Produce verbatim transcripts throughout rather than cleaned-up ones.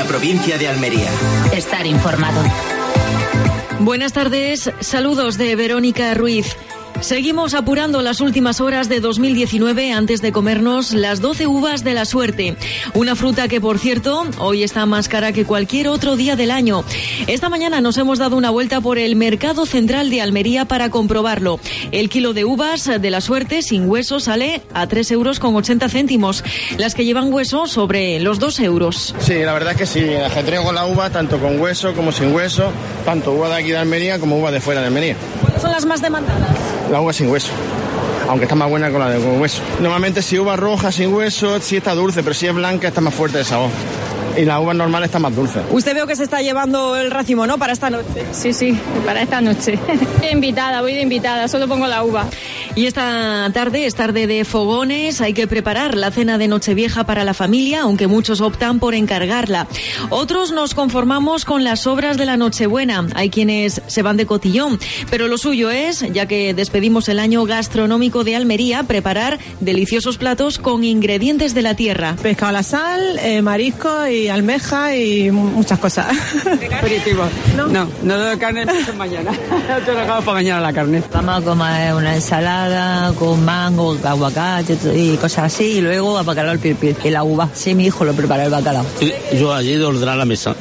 provincia de Almería. Estar informado. Buenas tardes, saludos de Verónica Ruiz. Seguimos apurando las últimas horas de dos mil diecinueve antes de comernos las doce uvas de la suerte. Una fruta que, por cierto, hoy está más cara que cualquier otro día del año. Esta mañana nos hemos dado una vuelta por el Mercado Central de Almería para comprobarlo. El kilo de uvas de la suerte sin hueso sale a tres euros con ochenta céntimos. Las que llevan hueso sobre los dos euros. Sí, la verdad es que sí, ajetreo con la uva, tanto con hueso como sin hueso, tanto uva de aquí de Almería como uva de fuera de Almería. ¿Cuáles son las más demandadas? La uva sin hueso, aunque está más buena con la de con hueso. Normalmente si uva roja sin hueso sí está dulce, pero si es blanca está más fuerte de sabor. Y la uva normal está más dulce. Usted veo que se está llevando el racimo, ¿no? Para esta noche. Sí, sí, para esta noche. Voy de invitada, voy de invitada, solo pongo la uva. Y esta tarde es tarde de fogones, hay que preparar la cena de Nochevieja para la familia, aunque muchos optan por encargarla. Otros nos conformamos con las sobras de la Nochebuena, hay quienes se van de cotillón, pero lo suyo es, ya que despedimos el año gastronómico de Almería, preparar deliciosos platos con ingredientes de la tierra. Pescado a la sal, eh, marisco y almeja y muchas cosas. Aperitivo. No, no, no doy carne mañana. No te lo acabo para mañana la carne. Vamos a comer una ensalada con mango, aguacate y cosas así, y luego a bacalao al pirpir y la uva. Sí, mi hijo lo prepara el bacalao. Yo allí ordenar la mesa.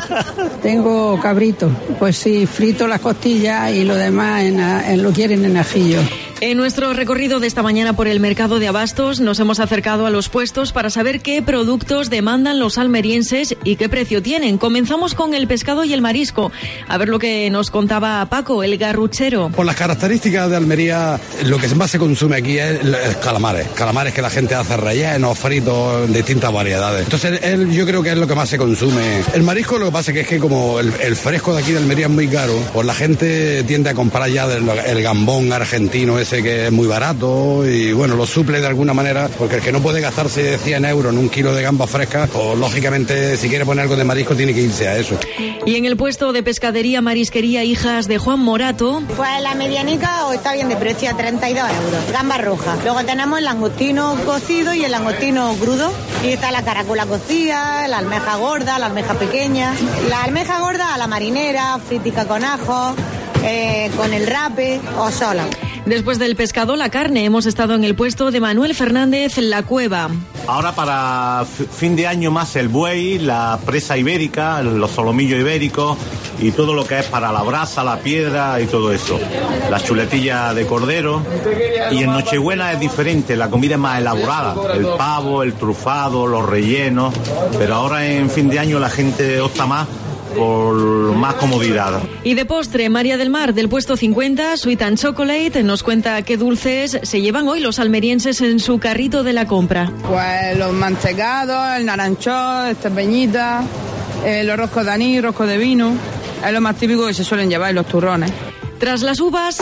Tengo cabrito, pues sí, frito las costillas y lo demás en, en lo quieren en ajillo. En nuestro recorrido de esta mañana por el mercado de abastos nos hemos acercado a los puestos para saber qué productos demandan los almerienses y qué precio tienen. Comenzamos con el pescado y el marisco. A ver lo que nos contaba Paco, el garruchero. Por las características de Almería, lo que más se consume aquí es calamares. Calamares que la gente hace rellenos, fritos, en distintas variedades. Entonces él, yo creo que es lo que más se consume. El marisco, lo que pasa es que es que como el, el fresco de aquí de Almería es muy caro, pues la gente tiende a comprar ya del, el gambón argentino ese que es muy barato y bueno, lo suple de alguna manera, porque el que no puede gastarse cien euros en un kilo de gambas frescas, pues lógicamente si quiere poner algo de marisco tiene que irse a eso. Y en el puesto de pescadería, marisquería Hijas de Juan Morato. Pues la medianica está bien de precio, a treinta y dos euros. Gamba roja. Luego tenemos el langostino cocido y el langostino crudo. Y está la caracola cocida, la almeja gorda, la almeja pequeña. La almeja gorda a la marinera, fritica con ajo, eh, con el rape o sola. Después del pescado, la carne, hemos estado en el puesto de Manuel Fernández La Cueva. Ahora para fin de año más el buey, la presa ibérica, los solomillos ibéricos y todo lo que es para la brasa, la piedra y todo eso. Las chuletillas de cordero. Y en Nochebuena es diferente, la comida es más elaborada. El pavo, el trufado, los rellenos. Pero ahora en fin de año la gente opta más por más comodidad. Y de postre, María del Mar, del puesto cincuenta, Sweet and Chocolate, nos cuenta qué dulces se llevan hoy los almerienses en su carrito de la compra. Pues los mantecados, el naranchón, estas peñitas, eh, los roscos de anís, roscos de vino, es lo más típico que se suelen llevar, y los turrones. Tras las uvas...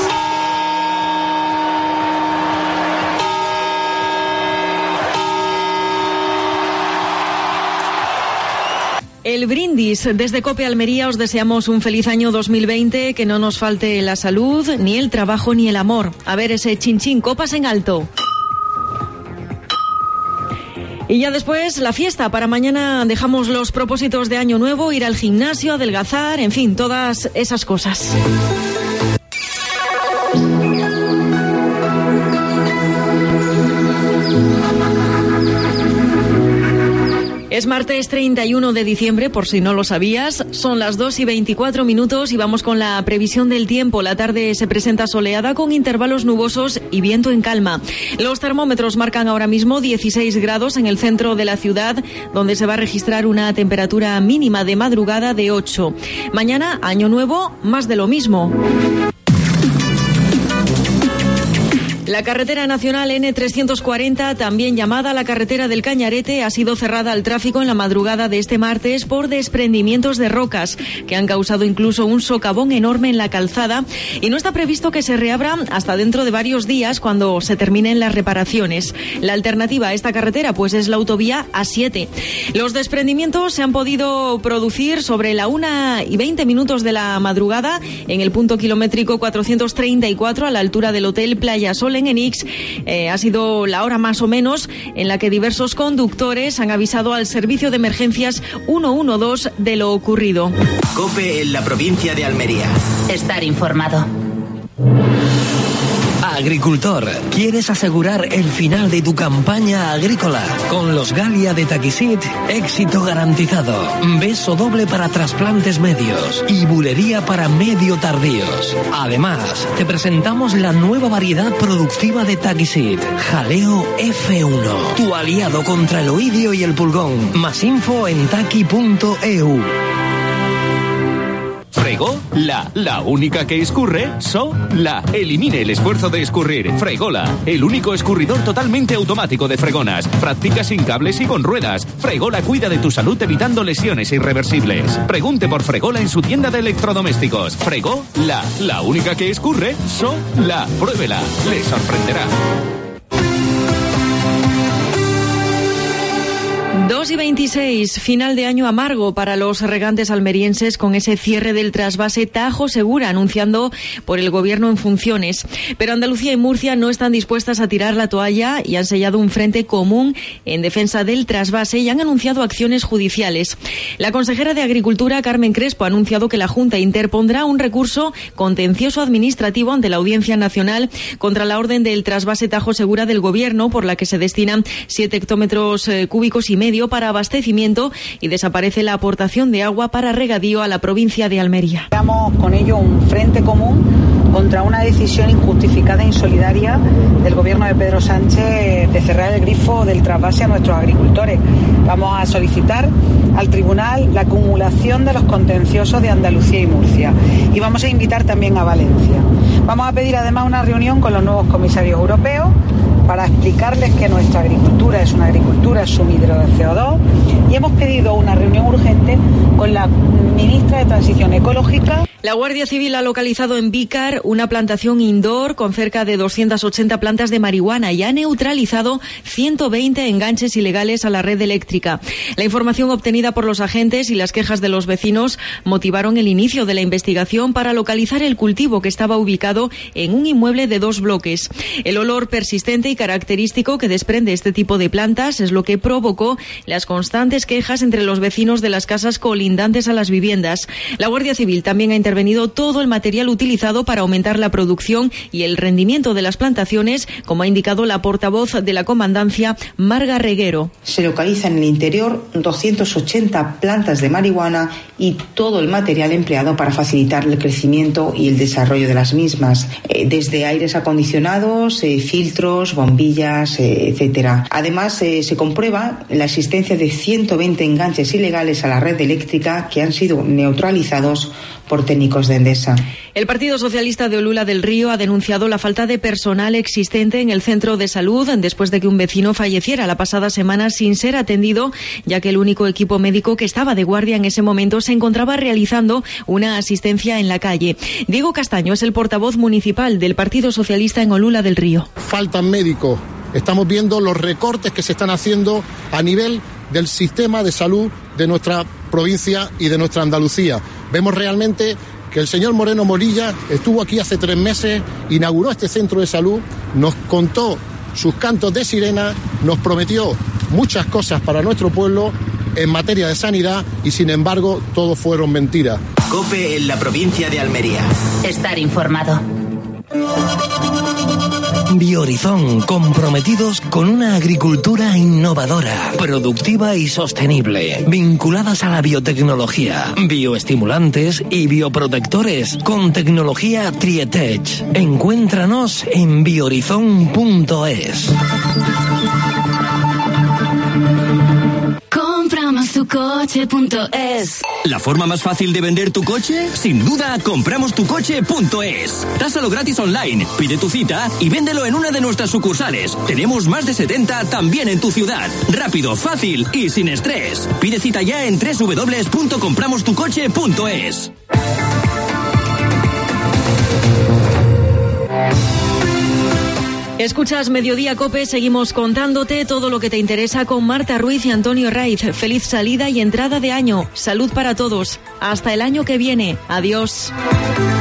el brindis. Desde COPE Almería os deseamos un feliz año dos mil veinte, que no nos falte la salud, ni el trabajo, ni el amor. A ver ese chinchín, copas en alto. Y ya después la fiesta. Para mañana dejamos los propósitos de año nuevo, ir al gimnasio, adelgazar, en fin, todas esas cosas. Es martes treinta y uno de diciembre, por si no lo sabías. Son las dos y veinticuatro minutos y vamos con la previsión del tiempo. La tarde se presenta soleada con intervalos nubosos y viento en calma. Los termómetros marcan ahora mismo dieciséis grados en el centro de la ciudad, donde se va a registrar una temperatura mínima de madrugada de ocho. Mañana, año nuevo, más de lo mismo. La carretera nacional ene trescientos cuarenta, también llamada la carretera del Cañarete, ha sido cerrada al tráfico en la madrugada de este martes por desprendimientos de rocas que han causado incluso un socavón enorme en la calzada, y no está previsto que se reabra hasta dentro de varios días cuando se terminen las reparaciones. La alternativa a esta carretera pues es la autovía A siete. Los desprendimientos se han podido producir sobre la una y veinte minutos de la madrugada en el punto kilométrico cuatrocientos treinta y cuatro a la altura del Hotel Playa Sol Polen en X, eh, ha sido la hora más o menos en la que diversos conductores han avisado al servicio de emergencias ciento doce de lo ocurrido. COPE en la provincia de Almería. Estar informado. Agricultor, ¿quieres asegurar el final de tu campaña agrícola? Con los Galia de Taquisit, éxito garantizado. Beso doble para trasplantes medios y bulería para medio tardíos. Además, te presentamos la nueva variedad productiva de Taquisit, Jaleo F uno, tu aliado contra el oidio y el pulgón. Más info en taqui punto e u. Fregó, la, la única que escurre, so, la. Elimine el esfuerzo de escurrir. Fregola, el único escurridor totalmente automático de fregonas. Práctica sin cables y con ruedas. Fregola cuida de tu salud evitando lesiones irreversibles. Pregunte por Fregola en su tienda de electrodomésticos. Fregó, la, la única que escurre, so, la. Pruébela, le sorprenderá. dos y veintiséis, final de año amargo para los regantes almerienses con ese cierre del trasvase Tajo Segura anunciando por el gobierno en funciones. Pero Andalucía y Murcia no están dispuestas a tirar la toalla y han sellado un frente común en defensa del trasvase y han anunciado acciones judiciales. La consejera de Agricultura, Carmen Crespo, ha anunciado que la Junta interpondrá un recurso contencioso administrativo ante la Audiencia Nacional contra la orden del trasvase Tajo Segura del gobierno, por la que se destinan siete hectómetros eh, cúbicos y medio para abastecimiento y desaparece la aportación de agua para regadío a la provincia de Almería. Creamos con ello un frente común contra una decisión injustificada e insolidaria del gobierno de Pedro Sánchez de cerrar el grifo del trasvase a nuestros agricultores. Vamos a solicitar al tribunal la acumulación de los contenciosos de Andalucía y Murcia y vamos a invitar también a Valencia. Vamos a pedir además una reunión con los nuevos comisarios europeos para explicarles que nuestra agricultura es una agricultura sumidero de C O dos y hemos pedido una reunión urgente con la ministra de Transición Ecológica. La Guardia Civil ha localizado en Vícar una plantación indoor con cerca de doscientas ochenta plantas de marihuana y ha neutralizado ciento veinte enganches ilegales a la red eléctrica. La información obtenida por los agentes y las quejas de los vecinos motivaron el inicio de la investigación para localizar el cultivo que estaba ubicado en un inmueble de dos bloques. El olor persistente y característico que desprende este tipo de plantas es lo que provocó las constantes quejas entre los vecinos de las casas colindantes a las viviendas. La Guardia Civil también ha intervenido todo el material utilizado para aumentar la producción y el rendimiento de las plantaciones, como ha indicado la portavoz de la comandancia, Marga Reguero. Se localiza en el interior doscientas ochenta plantas de marihuana y todo el material empleado para facilitar el crecimiento y el desarrollo de las mismas, eh, desde aires acondicionados, eh, filtros, bombillas, eh, etcétera. Además, eh, se comprueba la existencia de ciento veinte enganches ilegales a la red eléctrica que han sido neutralizados por técnicos de Endesa. El Partido Socialista de Olula del Río ha denunciado la falta de personal existente en el centro de salud después de que un vecino falleciera la pasada semana sin ser atendido, ya que el único equipo médico que estaba de guardia en ese momento se encontraba realizando una asistencia en la calle. Diego Castaño es el portavoz municipal del Partido Socialista en Olula del Río. Faltan médicos. Estamos viendo los recortes que se están haciendo a nivel del sistema de salud de nuestra provincia y de nuestra Andalucía. Vemos realmente que el señor Moreno Morilla estuvo aquí hace tres meses, inauguró este centro de salud, nos contó sus cantos de sirena, nos prometió muchas cosas para nuestro pueblo en materia de sanidad y sin embargo todo fueron mentiras. COPE en la provincia de Almería. Estar informado. Biohorizon, comprometidos con una agricultura innovadora, productiva y sostenible, vinculadas a la biotecnología, bioestimulantes y bioprotectores, con tecnología Trietech. Encuéntranos en biohorizon punto es. Compramos tu coche punto es. ¿La forma más fácil de vender tu coche? Sin duda, compramos tu coche punto es. Tásalo gratis online, pide tu cita y véndelo en una de nuestras sucursales. Tenemos más de setenta también en tu ciudad. Rápido, fácil y sin estrés. Pide cita ya en doble u doble u doble u punto compramos tu coche punto es. Escuchas Mediodía COPE, seguimos contándote todo lo que te interesa con Marta Ruiz y Antonio Raiz. Feliz salida y entrada de año. Salud para todos. Hasta el año que viene. Adiós.